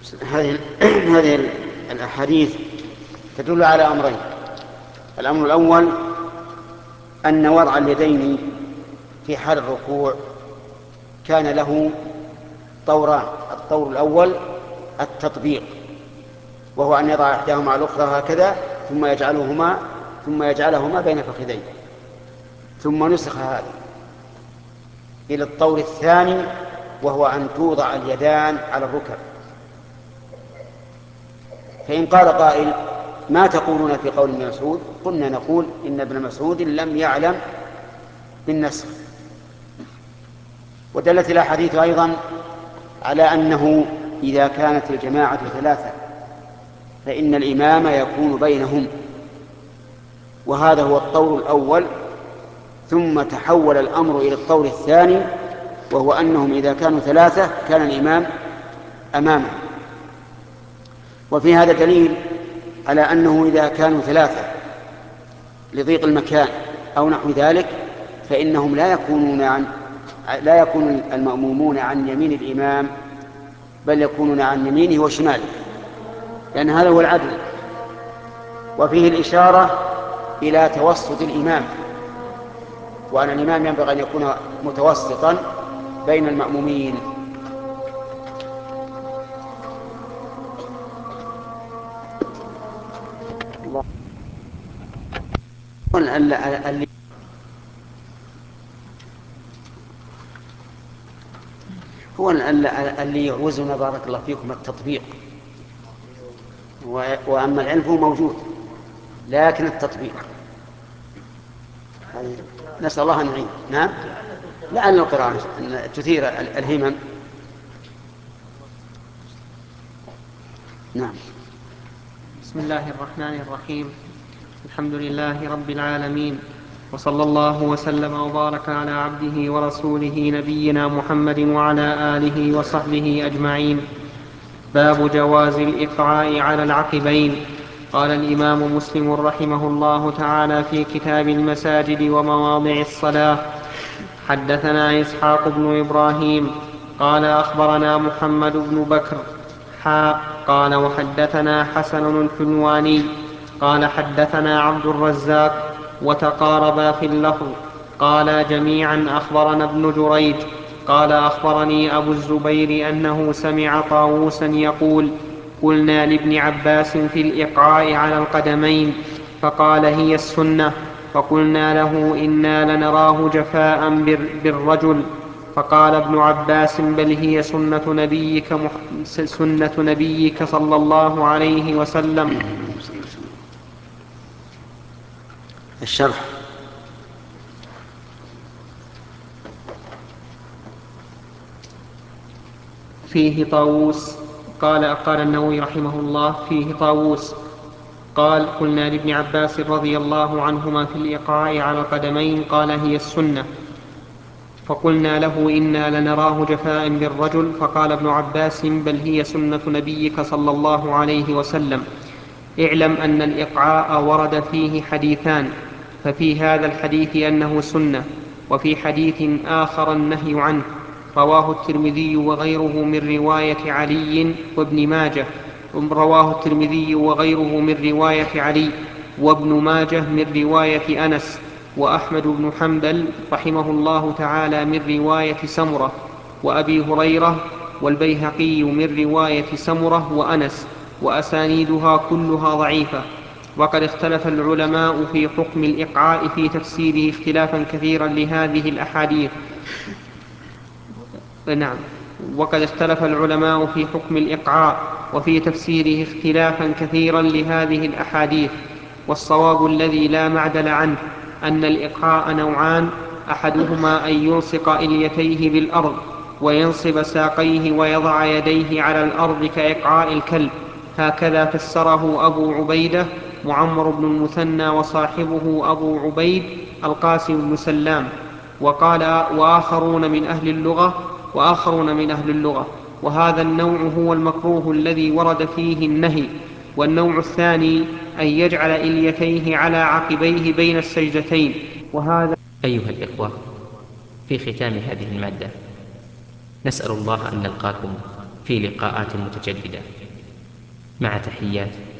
هذه الأحاديث تدل على أمرين. الأمر الأول أن وضع اليدين في حال الركوع كان له طوران. الطور الأول التطبيق، وهو أن يضع إحداهما على الأخرى هكذا ثم يجعلهما بين فخذيه، ثم نسخ هذا إلى الطور الثاني، وهو أن توضع اليدان على الركب. فإن قال قائل ما تقولون في قول ابن مسعود؟ قلنا نقول إن ابن مسعود لم يعلم بالنسخ. ودلت الأحاديث أيضا على أنه إذا كانت الجماعة ثلاثة فإن الإمام يكون بينهم، وهذا هو الطور الأول. ثم تحول الأمر إلى الطور الثاني، وهو أنهم إذا كانوا ثلاثة كان الإمام أمامه. وفي هذا دليل على أنه إذا كانوا ثلاثة لضيق المكان أو نحو ذلك فإنهم لا يكون المأمومون عن يمين الإمام، بل يكونون عن يمينه وشماله، لأن هذا هو العدل. وفيه الإشارة إلى توسط الإمام، وأن الإمام ينبغي أن يكون متوسطا بين المأمومين. هو اللي يعوزنا بارك الله فيكم التطبيق، وأما العلم هو موجود، لكن التطبيق نسأل الله أن يعين. نعم، لعل القراءة أن تثير الهمم. نعم. بسم الله الرحمن الرحيم. الحمد لله رب العالمين، وصلى الله وسلم وبارك على عبده ورسوله نبينا محمد وعلى آله وصحبه أجمعين. باب جواز الإقعاء على العقبين. قال الإمام مسلم رحمه الله تعالى في كتاب المساجد ومواضع الصلاة: حدثنا إسحاق بن إبراهيم قال أخبرنا محمد بن بكر قال وحدثنا حسن الحلواني قال حدثنا عبد الرزاق وتقاربا في اللفظ. قال جميعا أخبرنا ابن جريج قال أخبرني أبو الزبير أنه سمع طاووسا يقول: قلنا لابن عباس في الإقعاء على القدمين فقال: هي السنة. فقلنا له: إنا لنراه جفاء بالرجل. فقال ابن عباس: بل هي سنة نبيك صلى الله عليه وسلم. الشرح. فيه طاووس قال النووي رحمه الله: فيه طاووس قال: قلنا لابن عباس رضي الله عنهما في الإقعاء على القدمين قال: هي السنة. فقلنا له: إنا لنراه جفاء بالرجل. فقال ابن عباس: بل هي سنة نبيك صلى الله عليه وسلم. اعلم أن الإقعاء ورد فيه حديثان، ففي هذا الحديث أنه سنة، وفي حديث آخر النهي عنه. رواه الترمذي وغيره من رواية علي وابن ماجه وابن ماجه من رواية أنس، وأحمد بن حنبل رحمه الله تعالى من رواية سمرة، وأبي هريرة، والبيهقي من رواية سمرة وأنس، وأسانيدها كلها ضعيفة. وقد اختلف العلماء في حكم الإقعاء في تفسيره اختلافا كثيرا لهذه الأحاديث. وقد اختلف العلماء في حكم الإقعاء وفي تفسيره اختلافا كثيرا لهذه الأحاديث، والصواب الذي لا معدل عنه أن الإقعاء نوعان: أحدهما أن يلصق إليتيه بالأرض وينصب ساقيه ويضع يديه على الأرض كإقعاء الكلب، هكذا فسره أبو عبيدة معمر بن المثنى وصاحبه أبو عبيد القاسم بن سلام، وقال وآخرون من أهل اللغة. وهذا النوع هو المكروه الذي ورد فيه النهي. والنوع الثاني أن يجعل إليتيه على عقبيه بين السجدتين، وهذا. أيها الإخوة، في ختام هذه المادة نسأل الله أن نلقاكم في لقاءات متجددة. مع تحيات